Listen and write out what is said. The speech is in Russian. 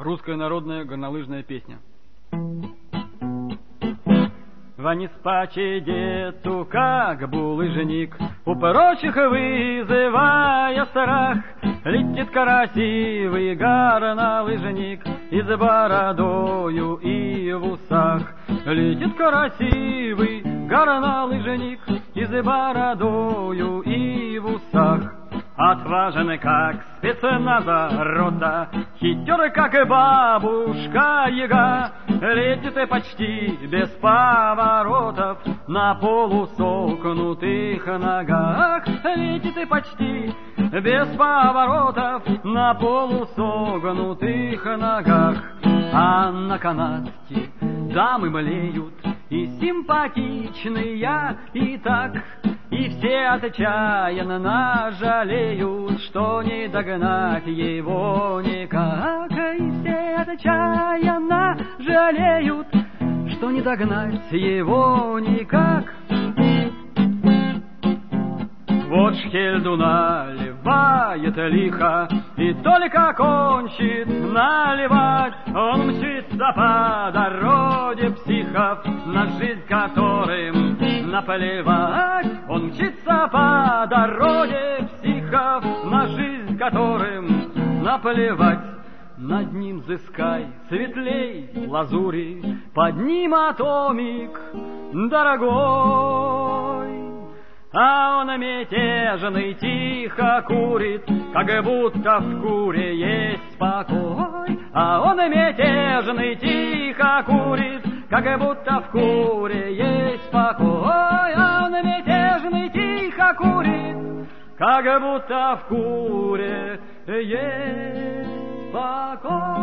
Русская народная горнолыжная песня. Ваня спаче дету, как булыжник, у прочих вызывая страх, летит красивый горнолыжник и с бородою и в усах. Летит красивый горнолыжник и с бородою и в усах. Отважен, как спецназа рота, хитер, как бабушка Яга, летит и почти без поворотов на полусогнутых ногах. Летит и почти без поворотов на полусогнутых ногах. А на канатке дамы млеют, и симпатичные, и так, и все отчаянно жалеют, что не догнать его никак. И все отчаянно жалеют, что не догнать его никак. Вот Шхельду наливает лихо, и только кончит наливать, он мчится по дороге психов, на жизнь которым наплевать. Он мчится по дороге психов, на жизнь которым наплевать. Над ним зыскай светлей лазури, под ним атомик дорогой. А он мятежный тихо курит, как будто в куре есть покой. А он мятежный тихо курит, как будто в куре есть покой. А он мятежный тихо курит, как будто в куре есть покой.